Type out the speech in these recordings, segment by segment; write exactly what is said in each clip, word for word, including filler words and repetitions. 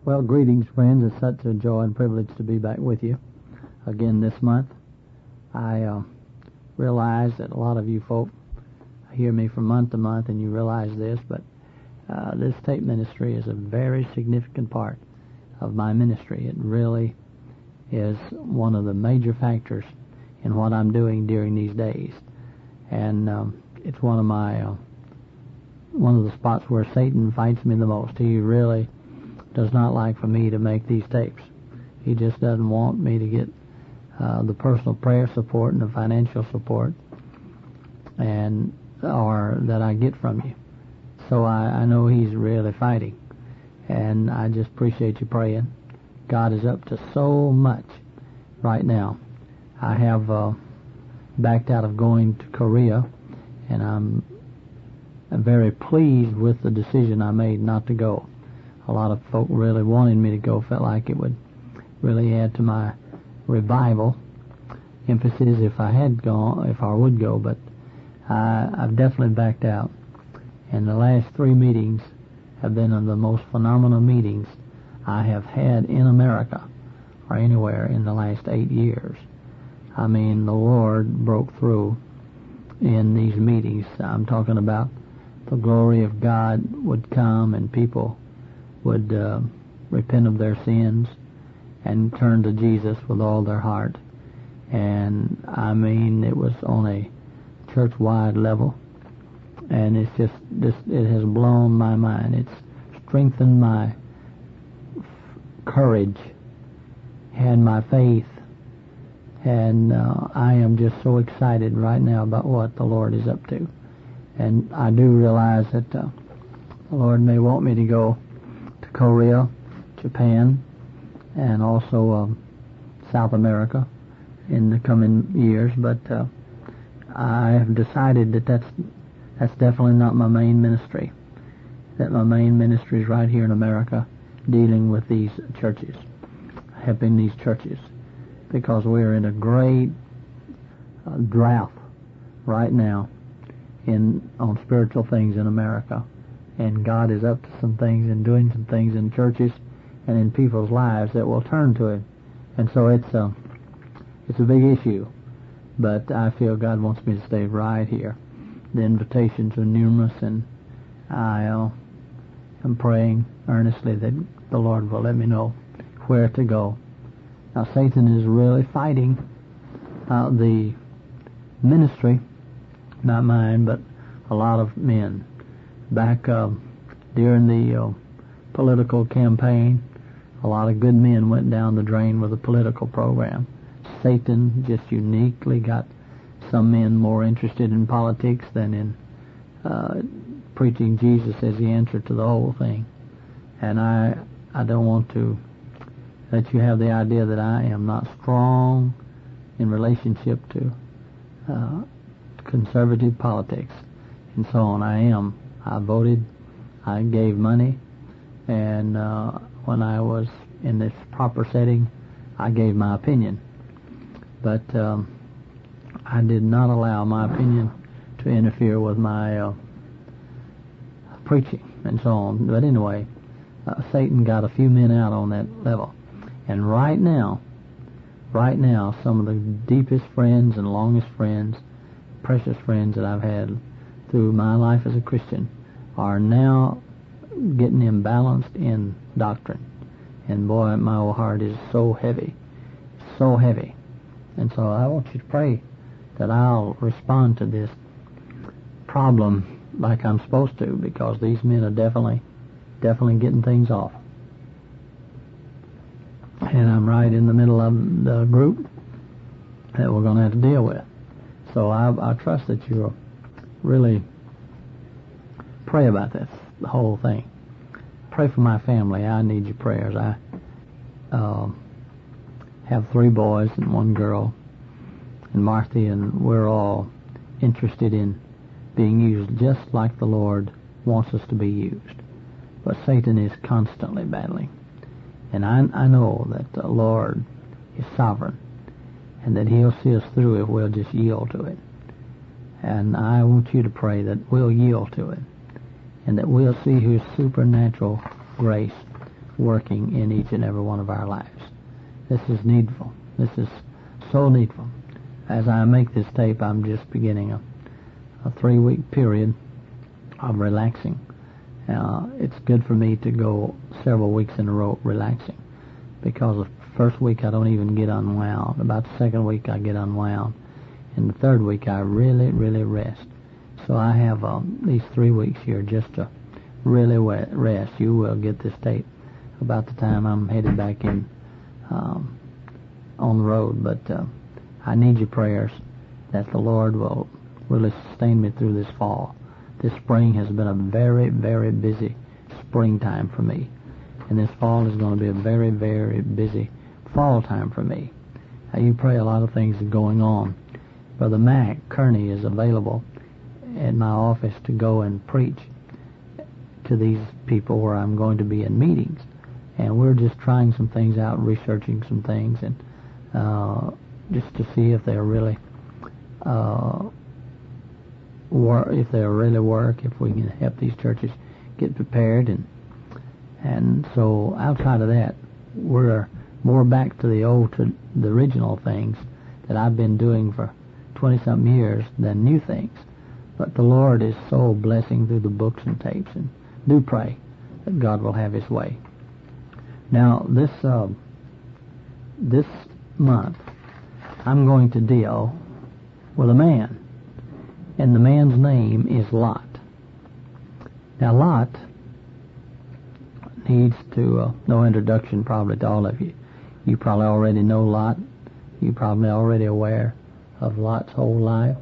Well, greetings, friends. It's such a joy and privilege to be back with you again this month. I uh, realize that a lot of you folk hear me from month to month, and you realize this, but uh, this tape ministry is a very significant part of my ministry. It really is one of the major factors in what I'm doing during these days, and um, it's one of my uh, one of the spots where Satan fights me the most. He really does not like for me to make these tapes. He just doesn't want me to get uh, the personal prayer support and the financial support and or that I get from you. So I, I know he's really fighting, and I just appreciate you praying. God is up to so much right now. I have uh, backed out of going to Korea, and I'm, I'm very pleased with the decision I made not to go. A lot of folk really wanted me to go, felt like it would really add to my revival emphasis if I had gone, if I would go, but I, I've definitely backed out. And the last three meetings have been of the most phenomenal meetings I have had in America or anywhere in the last eight years. I mean, the Lord broke through in these meetings. I'm talking about the glory of God would come and people would uh, repent of their sins and turn to Jesus with all their heart. And I mean, it was on a church-wide level, and it's just this. It has blown my mind. It's strengthened my f- courage and my faith, and uh, I am just so excited right now about what the Lord is up to. And I do realize that uh, the Lord may want me to go Korea, Japan, and also um, South America in the coming years, but uh, I have decided that that's that's definitely not my main ministry. That my main ministry is right here in America, dealing with these churches, helping these churches, because we're in a great uh, drought right now in on spiritual things in America. And God is up to some things and doing some things in churches and in people's lives that will turn to Him. And so it's a, it's a big issue. But I feel God wants me to stay right here. The invitations are numerous, and I uh, am praying earnestly that the Lord will let me know where to go. Now, Satan is really fighting uh, the ministry, not mine, but a lot of men. Back uh, during the uh, political campaign, a lot of good men went down the drain with the political program. Satan just uniquely got some men more interested in politics than in uh, preaching Jesus as the answer to the whole thing. And I, I don't want to let you have the idea that I am not strong in relationship to uh, conservative politics and so on. I am. I voted, I gave money, and uh, when I was in this proper setting, I gave my opinion. But um, I did not allow my opinion to interfere with my uh, preaching and so on. But anyway, uh, Satan got a few men out on that level. And right now, right now, some of the deepest friends and longest friends, precious friends that I've had through my life as a Christian are now getting imbalanced in doctrine. And boy, my old heart is so heavy, so heavy. And so I want you to pray that I'll respond to this problem like I'm supposed to, because these men are definitely, definitely getting things off. And I'm right in the middle of the group that we're going to have to deal with. So I, I trust that you'll really pray about this, the whole thing. Pray for my family. I need your prayers. I uh, have three boys and one girl, and Martha, and we're all interested in being used just like the Lord wants us to be used. But Satan is constantly battling. And I, I know that the Lord is sovereign, and that He'll see us through if we'll just yield to it. And I want you to pray that we'll yield to it, and that we'll see His supernatural grace working in each and every one of our lives. This is needful. This is so needful. As I make this tape, I'm just beginning a, a three-week period of relaxing. Uh, it's good for me to go several weeks in a row relaxing, because the first week I don't even get unwound. About the second week I get unwound. And the third week I really, really rest. So I have um, these three weeks here just to really rest. You will get this tape about the time I'm headed back in um, on the road. But uh, I need your prayers that the Lord will really sustain me through this fall. This spring has been a very, very busy springtime for me. And this fall is going to be a very, very busy fall time for me. Now, you pray a lot of things are going on. Brother Mac Kearney is available at my office to go and preach to these people where I'm going to be in meetings. And we're just trying some things out, researching some things, and uh, just to see if they're really uh, work, if they really work, if we can help these churches get prepared. And and so outside of that, we're more back to the old, to the original things that I've been doing for twenty-something years than new things. But the Lord is so blessing through the books and tapes, and do pray that God will have His way. Now, this uh, this month, I'm going to deal with a man, and the man's name is Lot. Now, Lot needs to uh, no introduction probably to all of you. You probably already know Lot. You're probably already aware of Lot's whole life.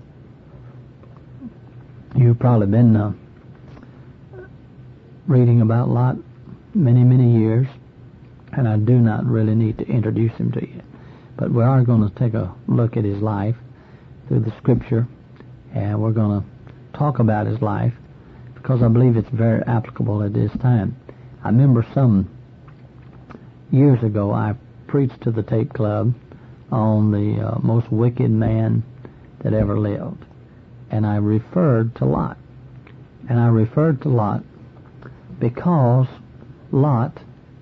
You've probably been uh, reading about Lot many, many years, and I do not really need to introduce him to you. But we are going to take a look at his life through the Scripture, and we're going to talk about his life because I believe it's very applicable at this time. I remember some years ago I preached to the Tape Club on the uh, most wicked man that ever lived. And I referred to Lot. And I referred to Lot because Lot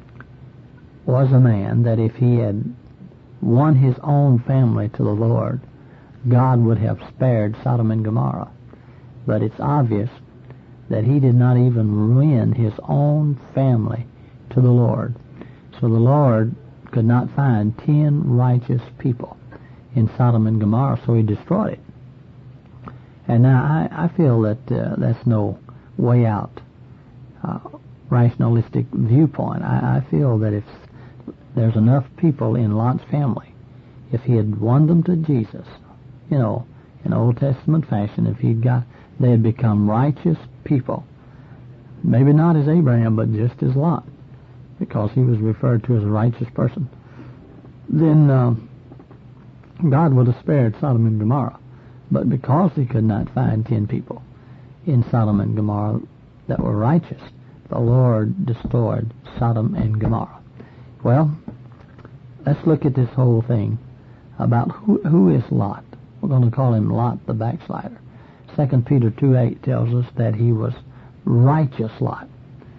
was a man that if he had won his own family to the Lord, God would have spared Sodom and Gomorrah. But it's obvious that he did not even win his own family to the Lord. So the Lord could not find ten righteous people in Sodom and Gomorrah, so he destroyed it. And now I, I feel that uh, that's no way out uh, rationalistic viewpoint. I, I feel that if there's enough people in Lot's family, if he had won them to Jesus, you know, in Old Testament fashion, if he'd got, they had become righteous people, maybe not as Abraham, but just as Lot, because he was referred to as a righteous person, then uh, God would have spared Sodom and Gomorrah. But because he could not find ten people in Sodom and Gomorrah that were righteous, the Lord destroyed Sodom and Gomorrah. Well, let's look at this whole thing about who, who is Lot. We're going to call him Lot the backslider. Second Peter two eight tells us that he was righteous Lot.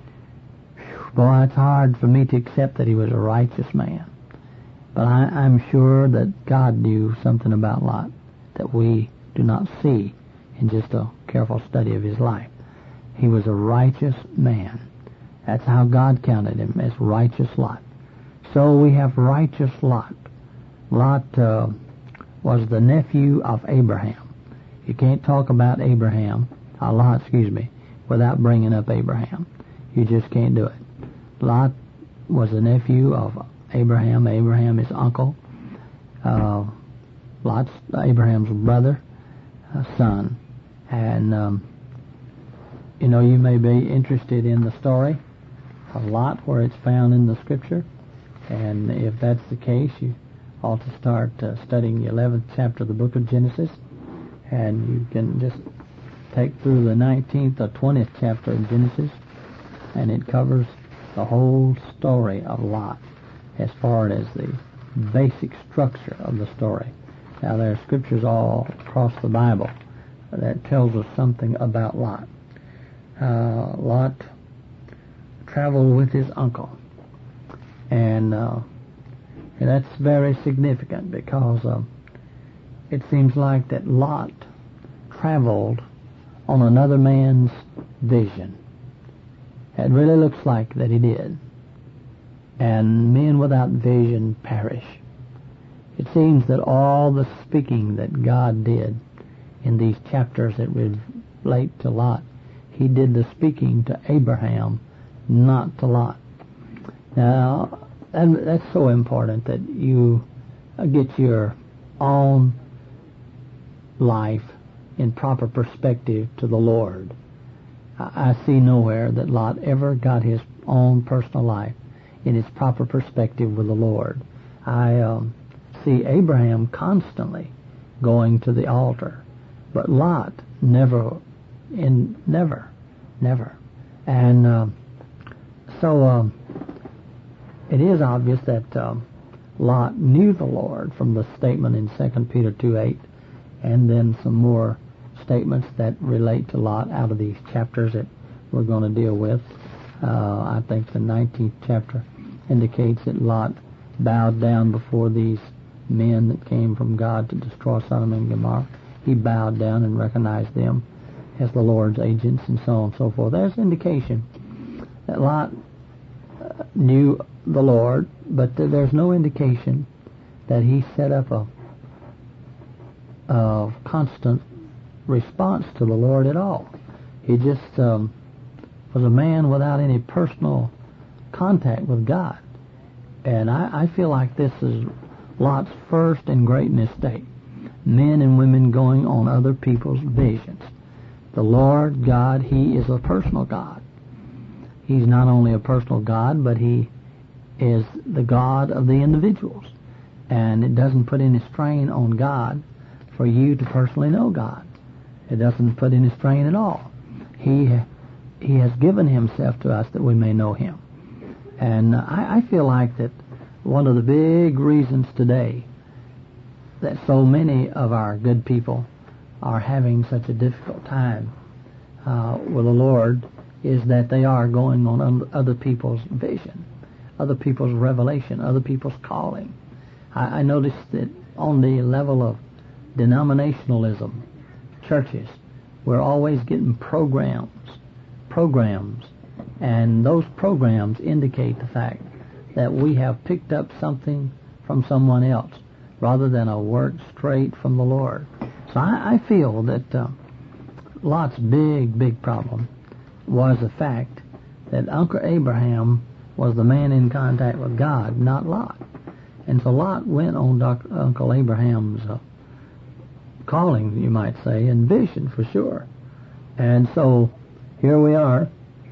Boy, it's hard for me to accept that he was a righteous man. But I, I'm sure that God knew something about Lot that we do not see in just a careful study of his life. He was a righteous man. That's how God counted him, as righteous Lot. So we have righteous Lot. Lot uh, was the nephew of Abraham. You can't talk about Abraham, uh, Lot, excuse me, without bringing up Abraham. You just can't do it. Lot was the nephew of Abraham. Abraham, his uncle. Uh, Lot's Abraham's brother, uh, son. And, um, you know, you may be interested in the story of Lot, where it's found in the Scripture. And if that's the case, you ought to start uh, studying the eleventh chapter of the book of Genesis. And you can just take through the nineteenth or twentieth chapter of Genesis, and it covers the whole story of Lot as far as the basic structure of the story. Now, there are scriptures all across the Bible that tells us something about Lot. Uh, Lot traveled with his uncle. And, uh, and that's very significant because uh, it seems like that Lot traveled on another man's vision. It really looks like that he did. And men without vision perish. It seems that all the speaking that God did in these chapters that relate to Lot, he did the speaking to Abraham, not to Lot. Now, and that's so important that you get your own life in proper perspective to the Lord. I see nowhere that Lot ever got his own personal life in its proper perspective with the Lord. I um, see Abraham constantly going to the altar, but Lot never, in never, never. And um, so um, it is obvious that um, Lot knew the Lord from the statement in Second Peter two eight, and then some more statements that relate to Lot out of these chapters that we're going to deal with. Uh, I think the nineteenth chapter indicates that Lot bowed down before these men that came from God to destroy Sodom and Gomorrah. He bowed down and recognized them as the Lord's agents and so on and so forth. There's indication that Lot uh, knew the Lord, but th- there's no indication that he set up a, a constant response to the Lord at all. He just um, was a man without any personal contact with God. And I, I feel like this is Lot's first and great mistake. Men and women going on other people's visions. The Lord God, He is a personal God. He's not only a personal God, but He is the God of the individuals. And it doesn't put any strain on God for you to personally know God. It doesn't put any strain at all. He He has given Himself to us that we may know Him. And I, I feel like that one of the big reasons today that so many of our good people are having such a difficult time uh, with the Lord is that they are going on other people's vision, other people's revelation, other people's calling. I, I noticed that on the level of denominationalism, churches, we're always getting programs, programs, and those programs indicate the fact that we have picked up something from someone else rather than a word straight from the Lord. So I, I feel that uh, Lot's big, big problem was the fact that Uncle Abraham was the man in contact with God, not Lot. And so Lot went on Doctor Uncle Abraham's uh, calling, you might say, and vision for sure. And so here we are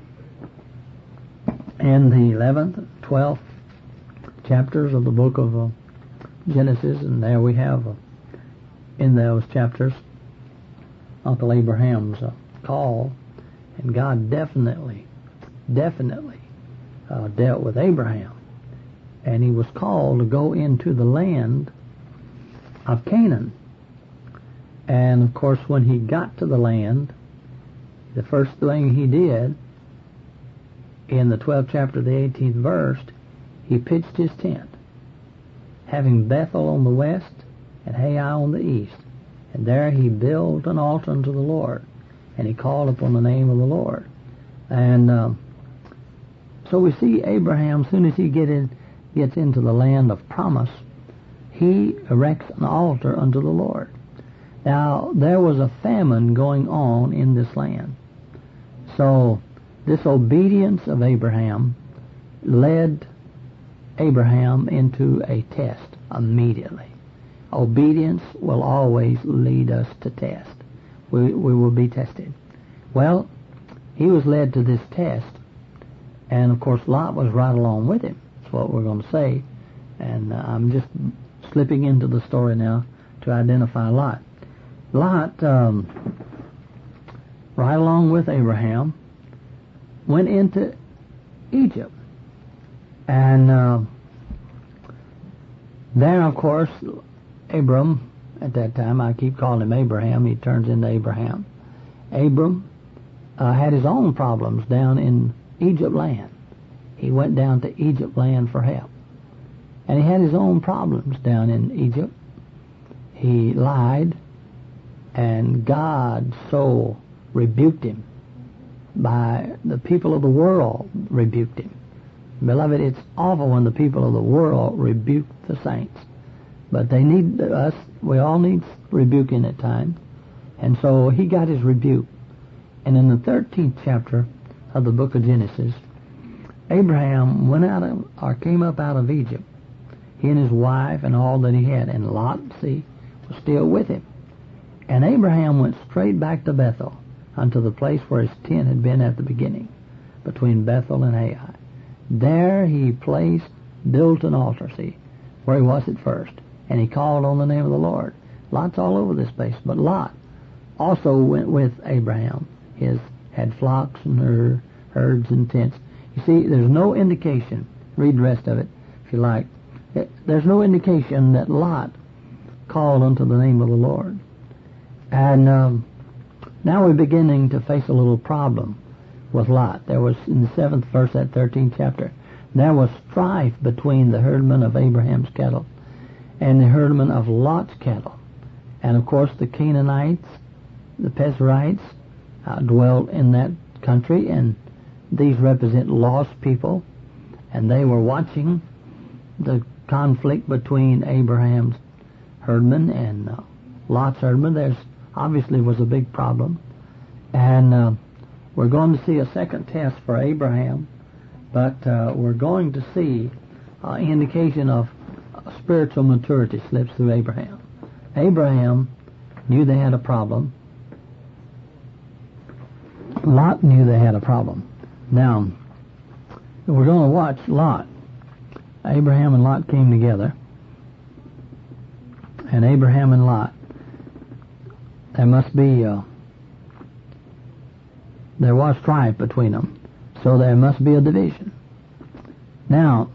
in the eleventh, twelfth chapters of the book of uh, Genesis, and there we have uh, in those chapters Uncle Abraham's uh, call, and God definitely, definitely uh, dealt with Abraham, and he was called to go into the land of Canaan. And of course, when he got to the land, the first thing he did in the twelfth chapter, the eighteenth verse, he pitched his tent, having Bethel on the west and Hai on the east. And there he built an altar unto the Lord, and he called upon the name of the Lord. And um, so we see Abraham, as soon as he get in, gets into the land of promise, he erects an altar unto the Lord. Now, there was a famine going on in this land. So this obedience of Abraham led Abraham into a test immediately. Obedience will always lead us to test. We, we will be tested. Well, he was led to this test, and of course Lot was right along with him. That's what we're going to say. And uh, I'm just slipping into the story now to identify Lot. Lot, um, right along with Abraham, went into Egypt. And uh, there, of course, Abram, at that time, I keep calling him Abraham, he turns into Abraham. Abram uh, had his own problems down in Egypt land. he went down to Egypt land for help. And he had his own problems down in Egypt. He lied, and God so rebuked him. By the people of the world rebuked him. Beloved, it's awful when the people of the world rebuke the saints. But they need us, we all need rebuking at times. And so he got his rebuke. And in the thirteenth chapter of the book of Genesis, Abraham went out of, or came up out of Egypt. He and his wife and all that he had. And Lot, see, was still with him. And Abraham went straight back to Bethel, unto the place where his tent had been at the beginning, between Bethel and Ai. There he placed, built an altar, see, where he was at first. And he called on the name of the Lord. Lot's all over this place. But Lot also went with Abraham. His had flocks and her, herds and tents. You see, there's no indication. Read the rest of it, if you like. It, there's no indication that Lot called unto the name of the Lord. And um, now we're beginning to face a little problem with Lot. There was, in the seventh verse of that thirteenth chapter, there was strife between the herdmen of Abraham's cattle and the herdmen of Lot's cattle. And of course the Canaanites, the Perizzites, uh, dwelt in that country, and these represent lost people, and they were watching the conflict between Abraham's herdmen and uh, Lot's herdmen. There's obviously was a big problem, and uh, we're going to see a second test for Abraham, but uh, we're going to see uh, indication of uh, spiritual maturity slips through Abraham. Abraham knew they had a problem. Lot knew they had a problem. Now, we're going to watch Lot. Abraham and Lot came together, and Abraham and Lot, there must be, uh, there was strife between them, so there must be a division. Now,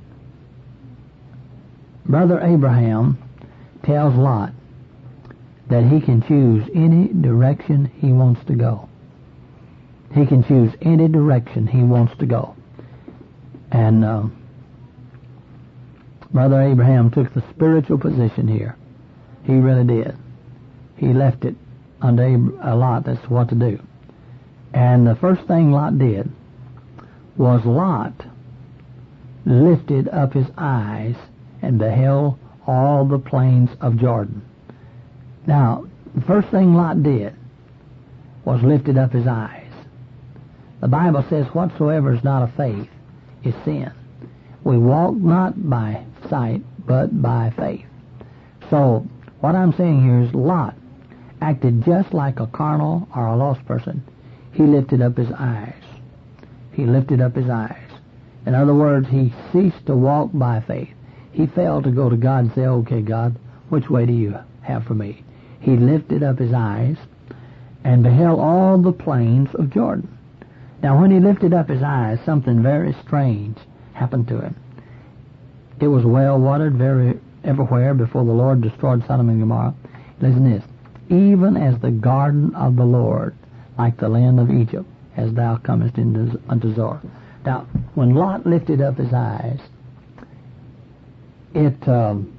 Brother Abraham tells Lot that he can choose any direction he wants to go. He can choose any direction he wants to go. And uh, Brother Abraham took the spiritual position here. He really did. He left it unto a Lot as to what to do. And the first thing Lot did was Lot lifted up his eyes and beheld all the plains of Jordan. Now, the first thing Lot did was lifted up his eyes. The Bible says, whatsoever is not of faith is sin. We walk not by sight, but by faith. So, what I'm saying here is Lot acted just like a carnal or a lost person. He lifted up his eyes. He lifted up his eyes. In other words, he ceased to walk by faith. He failed to go to God and say, okay, God, which way do you have for me? He lifted up his eyes and beheld all the plains of Jordan. Now, when he lifted up his eyes, something very strange happened to him. It was well watered very everywhere before the Lord destroyed Sodom and Gomorrah. Listen to this. Even as the garden of the Lord, like the land of Egypt, as thou comest into, unto Zoar. Now, when Lot lifted up his eyes, it um,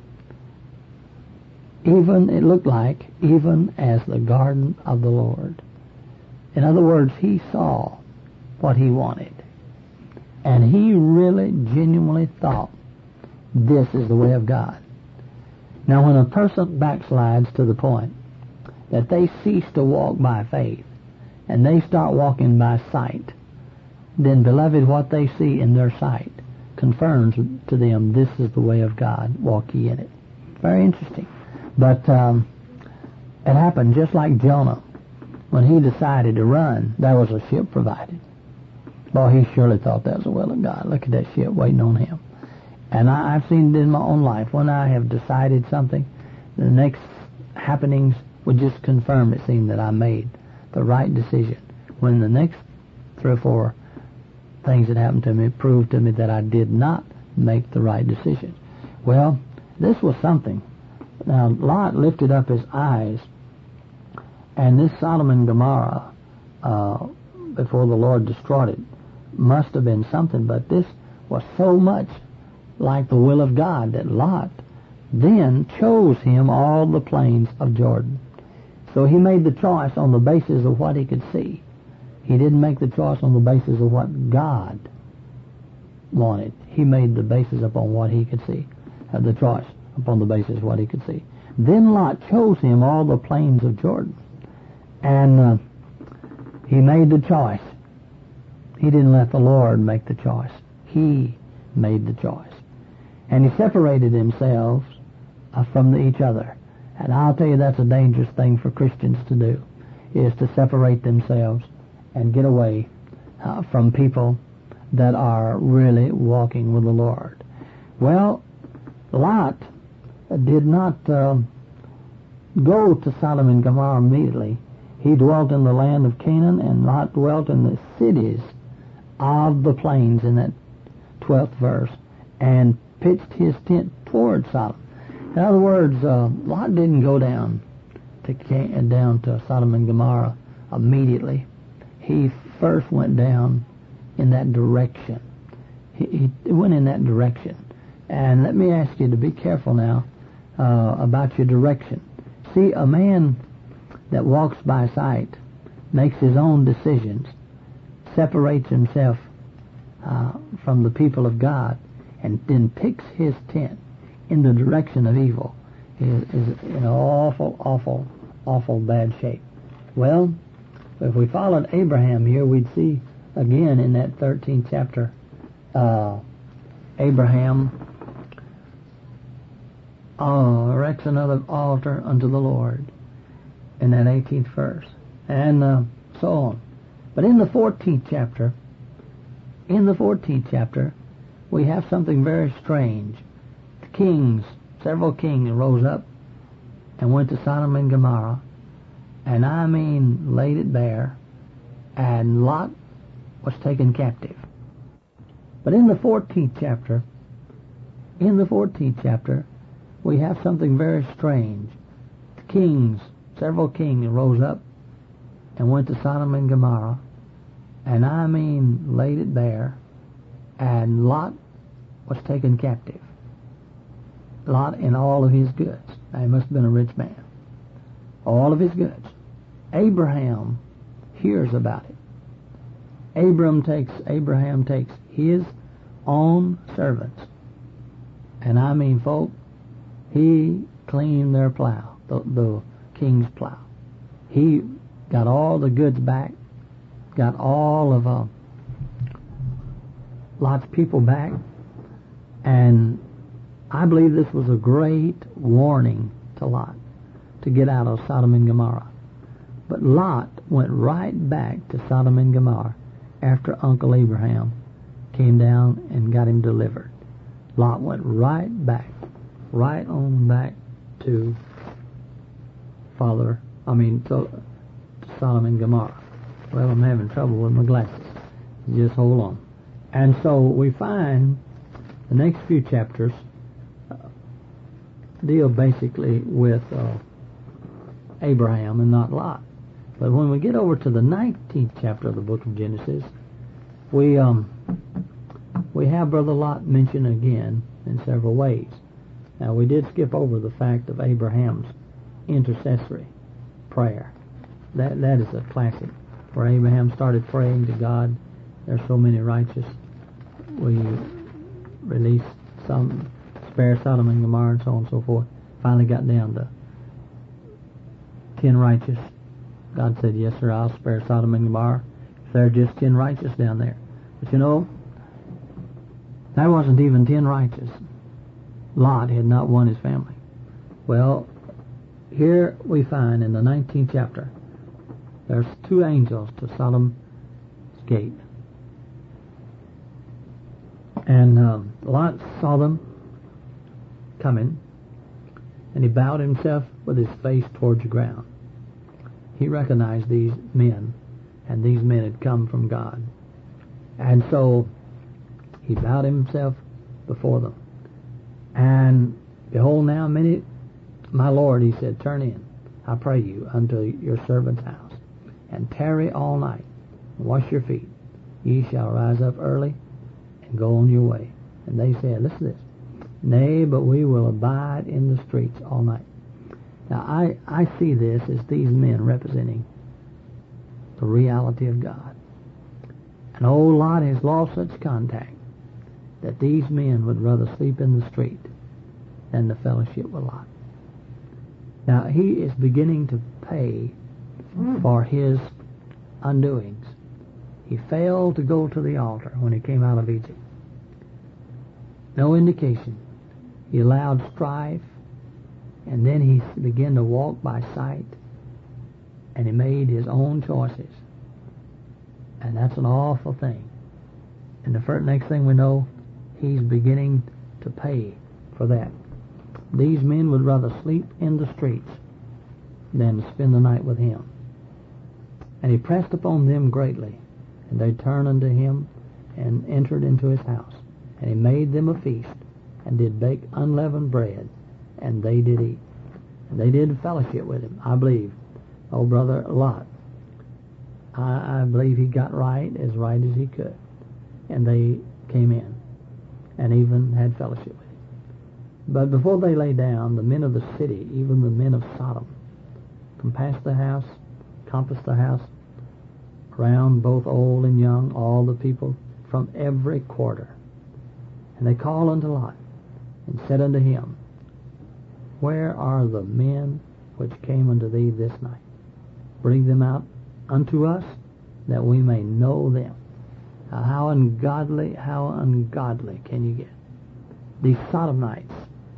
even it looked like even as the garden of the Lord. In other words, he saw what he wanted, and he really genuinely thought this is the way of God. Now, when a person backslides to the point that they cease to walk by faith and they start walking by sight, then, beloved, what they see in their sight confirms to them this is the way of God. Walk ye in it. Very interesting. But um, it happened just like Jonah. When he decided to run, there was a ship provided. Boy, he surely thought that was the will of God. Look at that ship waiting on him. And I, I've seen it in my own life. When I have decided something, the next happenings would just confirm, it seemed, that I made the right decision. When the next three or four things that happened to me proved to me that I did not make the right decision. Well, this was something. Now, Lot lifted up his eyes, and this Sodom and Gomorrah, uh, before the Lord destroyed it, must have been something, but this was so much like the will of God that Lot then chose him all the plains of Jordan. So he made the choice on the basis of what he could see. He didn't make the choice on the basis of what God wanted. He made the basis upon what he could see. Uh, the choice upon the basis of what he could see. Then Lot chose him all the plains of Jordan. And uh, he made the choice. He didn't let the Lord make the choice. He made the choice. And he separated themselves uh, from each other. And I'll tell you, that's a dangerous thing for Christians to do, is to separate themselves and get away uh, from people that are really walking with the Lord. Well, Lot did not uh, go to Sodom and Gomorrah immediately. He dwelt in the land of Canaan, and Lot dwelt in the cities of the plains in that twelfth verse, and pitched his tent toward Sodom. In other words, uh, Lot didn't go down to down to Sodom and Gomorrah immediately. He first went down in that direction. He, he went in that direction. And let me ask you to be careful now uh, about your direction. See, a man that walks by sight, makes his own decisions, separates himself uh, from the people of God, and then picks his tent in the direction of evil, is, is in an awful, awful, awful bad shape. Well, if we followed Abraham here, we'd see again in that thirteenth chapter, uh, Abraham uh, erects another altar unto the Lord in that eighteenth verse, and uh, so on. But in the fourteenth chapter, in the fourteenth chapter, we have something very strange. The kings, several kings rose up and went to Sodom and Gomorrah, and I mean laid it bare, and Lot was taken captive. But in the fourteenth chapter, in the fourteenth chapter, we have something very strange. The kings, several kings rose up and went to Sodom and Gomorrah, and I mean laid it bare, and Lot was taken captive. Lot and all of his goods. Now, he must have been a rich man. All of his goods. Abraham hears about it. Abram takes, Abraham takes his own servants, and I mean, folk, he cleaned their plow, the, the king's plow. He got all the goods back, got all of uh, Lot's people back, and I believe this was a great warning to Lot to get out of Sodom and Gomorrah. But Lot went right back to Sodom and Gomorrah after Uncle Abraham came down and got him delivered. Lot went right back, right on back to Father, I mean, to, to Sodom and Gomorrah. Well, I'm having trouble with my glasses. Just hold on. And so we find the next few chapters uh, deal basically with uh, Abraham and not Lot. But when we get over to the nineteenth chapter of the book of Genesis, we um we have Brother Lot mentioned again in several ways. Now, we did skip over the fact of Abraham's intercessory prayer. That that is a classic, where Abraham started praying to God. There's so many righteous. We release some, spare Sodom and Gomorrah, and so on and so forth. Finally got down to ten righteous. God said, yes, sir, I'll spare Sodom and Gomorrah if there are just ten righteous down there. But you know, there wasn't even ten righteous. Lot had not won his family. Well, here we find in the nineteenth chapter, there's two angels to Sodom's gate. And um, Lot saw them coming, and he bowed himself with his face towards the ground. He recognized these men, and these men had come from God. And so he bowed himself before them. And behold, now, many, my Lord, he said, turn in, I pray you, unto your servant's house, and tarry all night, and wash your feet, ye shall rise up early and go on your way. And they said, listen to this, nay, but we will abide in the streets all night. Now, I, I see this as these men representing the reality of God. And old Lot has lost such contact that these men would rather sleep in the street than the fellowship with Lot. Now, he is beginning to pay for his undoings. He failed to go to the altar when he came out of Egypt. No indication. He allowed strife, and then he began to walk by sight, and he made his own choices. And that's an awful thing. And the first, next thing we know, he's beginning to pay for that. These men would rather sleep in the streets than spend the night with him. And he pressed upon them greatly, and they turned unto him and entered into his house. And he made them a feast, and did bake unleavened bread, and they did eat. And they did fellowship with him, I believe. Oh, brother Lot, I, I believe he got right as right as he could. And they came in and even had fellowship with him. But before they lay down, the men of the city, even the men of Sodom, compassed the house, compassed the house around, both old and young, all the people from every quarter. And they called unto Lot, and said unto him, where are the men which came unto thee this night? Bring them out unto us, that we may know them. Now, how ungodly, how ungodly can you get? These Sodomites,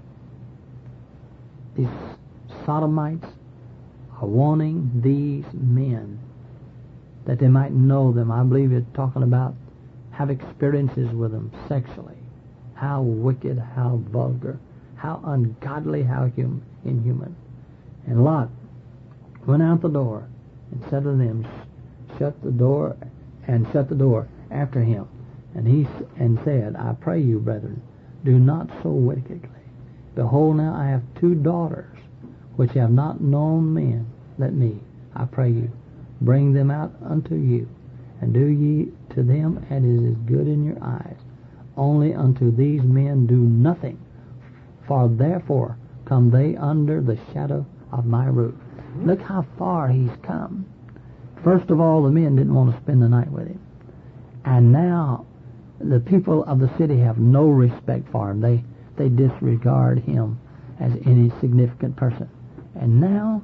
these Sodomites are wanting these men that they might know them. I believe you're talking about have experiences with them sexually. How wicked, how vulgar, how ungodly, how hum, inhuman. And Lot went out the door and said to them, shut the door, and shut the door after him. And he and said, I pray you, brethren, do not so wickedly. Behold, now I have two daughters, which have not known men. Let me, I pray you, bring them out unto you, and do ye to them as is good in your eyes. Only unto these men do nothing, for therefore come they under the shadow of my roof. Look how far he's come. First of all, the men didn't want to spend the night with him. And now the people of the city have no respect for him. They, they disregard him as any significant person. And now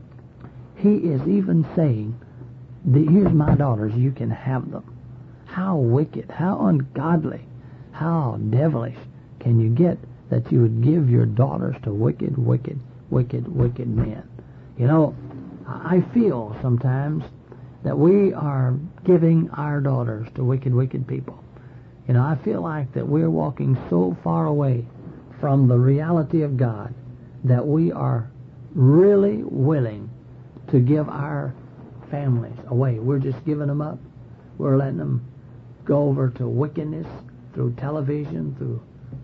he is even saying, here's my daughters, you can have them. How wicked, how ungodly, how devilish can you get that you would give your daughters to wicked, wicked, wicked, wicked men? You know, I feel sometimes that we are giving our daughters to wicked, wicked people. You know, I feel like that we're walking so far away from the reality of God that we are really willing to give our families away. We're just giving them up. We're letting them go over to wickedness through television, through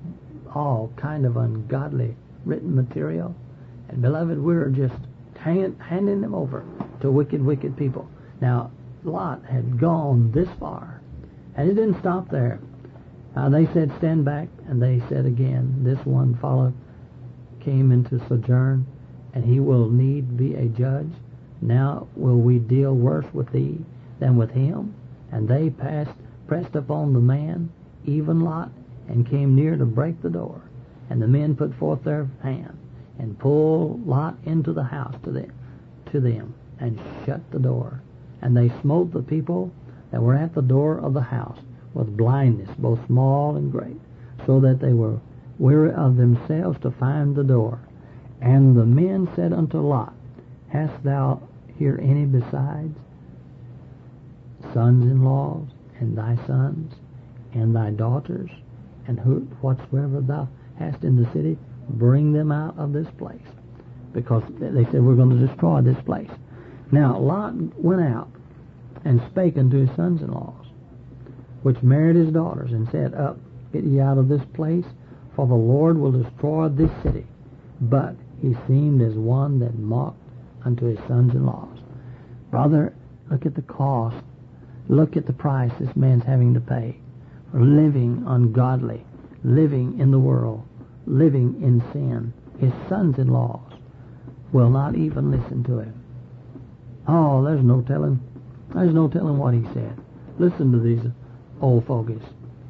all kind of ungodly written material. And beloved, we're just hand, handing them over to wicked, wicked people. Now, Lot had gone this far, and it didn't stop there. Uh, they said, stand back, and they said again, this one followed, came into sojourn, and he will need be a judge. Now will we deal worse with thee than with him? And they passed, pressed upon the man, even Lot, and came near to break the door. And the men put forth their hand, and pulled Lot into the house to them, to them, and shut the door. And they smote the people that were at the door of the house with blindness, both small and great, so that they were weary of themselves to find the door. And the men said unto Lot, hast thou here any besides sons-in-laws, and thy sons, and thy daughters, and who, whatsoever thou hast in the city, bring them out of this place? Because they said, we're going to destroy this place. Now Lot went out and spake unto his sons-in-laws, which married his daughters, and said, up, get ye out of this place, for the Lord will destroy this city. But he seemed as one that mocked unto his sons-in-laws. Brother, look at the cost Look at the price this man's having to pay for living ungodly, living in the world, living in sin. His sons-in-laws will not even listen to him. Oh, there's no telling. There's no telling what he said. Listen to these old fogies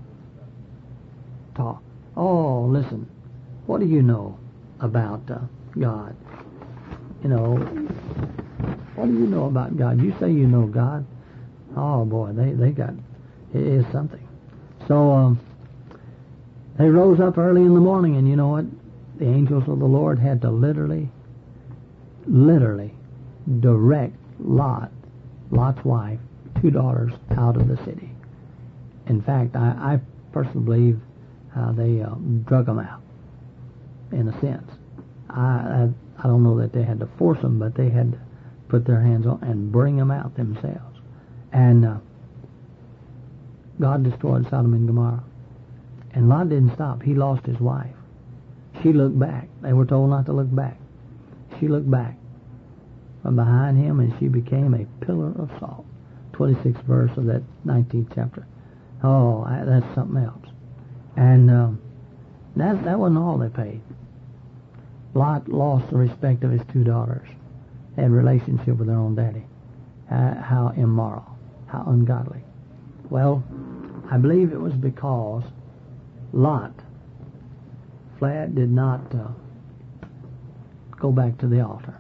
talk. Oh, listen. What do you know about uh, God? You know, what do you know about God? You say you know God. Oh, boy, they, they got, it is something. So, um, they rose up early in the morning, and you know what? The angels of the Lord had to literally, literally direct Lot, Lot's wife, two daughters, out of the city. In fact, I, I personally believe uh, they uh, drug them out, in a sense. I, I I don't know that they had to force them, but they had to put their hands on and bring them out themselves. And uh, God destroyed Sodom and Gomorrah. And Lot didn't stop. He lost his wife. She looked back. They were told not to look back. She looked back from behind him, and she became a pillar of salt. twenty-sixth verse of that nineteenth chapter. Oh, that's something else. And um, that, that wasn't all they paid. Lot lost the respect of his two daughters. They had a relationship with their own daddy. Uh, how immoral. How ungodly. Well, I believe it was because Lot flat did not uh, go back to the altar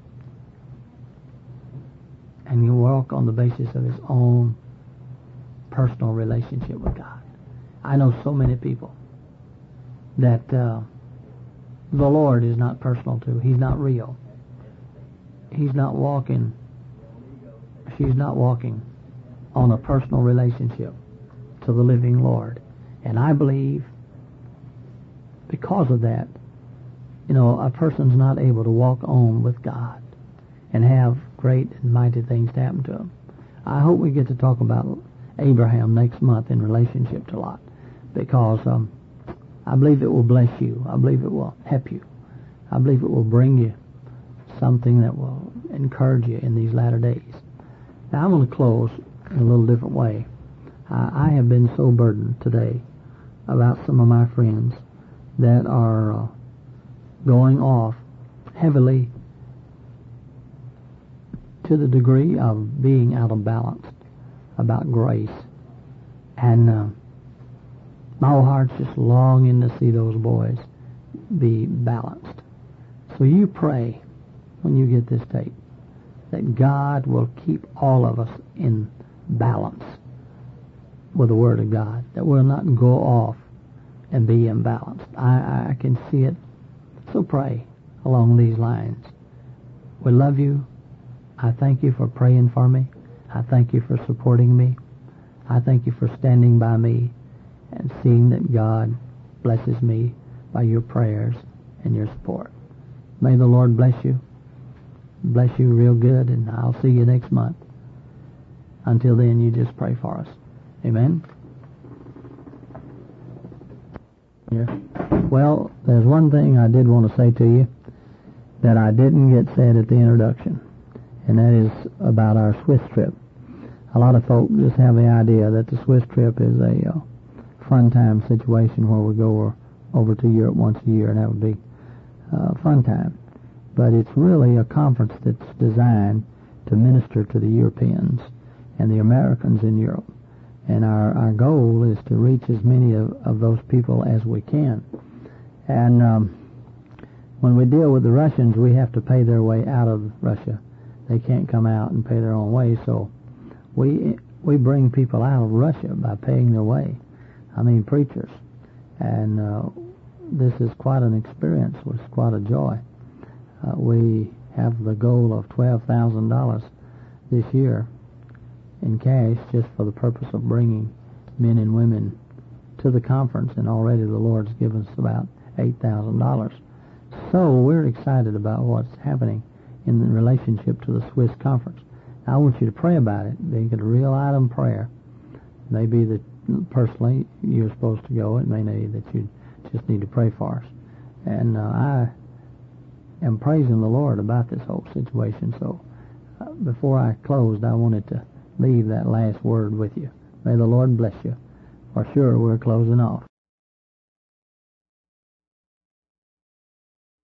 and you walk on the basis of his own personal relationship with God. I know so many people that uh, the Lord is not personal to. He's not real. He's not walking, she's not walking on a personal relationship to the living Lord. And I believe because of that, you know, a person's not able to walk on with God and have great and mighty things to happen to him. I hope we get to talk about Abraham next month in relationship to Lot, because um, I believe it will bless you. I believe it will help you. I believe it will bring you something that will encourage you in these latter days. Now I'm going to close in a little different way. Uh, I have been so burdened today about some of my friends that are uh, going off heavily to the degree of being out of balance about grace. And uh, my whole heart's just longing to see those boys be balanced. So you pray when you get this tape that God will keep all of us in balance with the Word of God, that we'll not go off and be imbalanced. I, I can see it. So pray along these lines. We love you. I thank you for praying for me. I thank you for supporting me. I thank you for standing by me and seeing that God blesses me by your prayers and your support. May the Lord bless you. Bless you real good, and I'll see you next month. Until then, you just pray for us. Amen? Yeah. Well, there's one thing I did want to say to you that I didn't get said at the introduction, and that is about our Swiss trip. A lot of folk just have the idea that the Swiss trip is a uh, fun time situation where we go over to Europe once a year, and that would be a fun time. But it's really a conference that's designed to minister to the Europeans and the Americans in Europe. And our, our goal is to reach as many of, of those people as we can. And um, when we deal with the Russians, we have to pay their way out of Russia. They can't come out and pay their own way, so we we bring people out of Russia by paying their way. I mean, preachers. And uh, this is quite an experience. It's quite a joy. Uh, we have the goal of twelve thousand dollars this year in cash just for the purpose of bringing men and women to the conference, and already the Lord's given us about eight thousand dollars. So we're excited about what's happening in relationship to the Swiss conference. I want you to pray about it. Make it a real item prayer. Maybe that personally you're supposed to go. It may be that you just need to pray for us. And uh, I am praising the Lord about this whole situation. So uh, before I closed, I wanted to leave that last word with you. May the Lord bless you. For sure, we're closing off.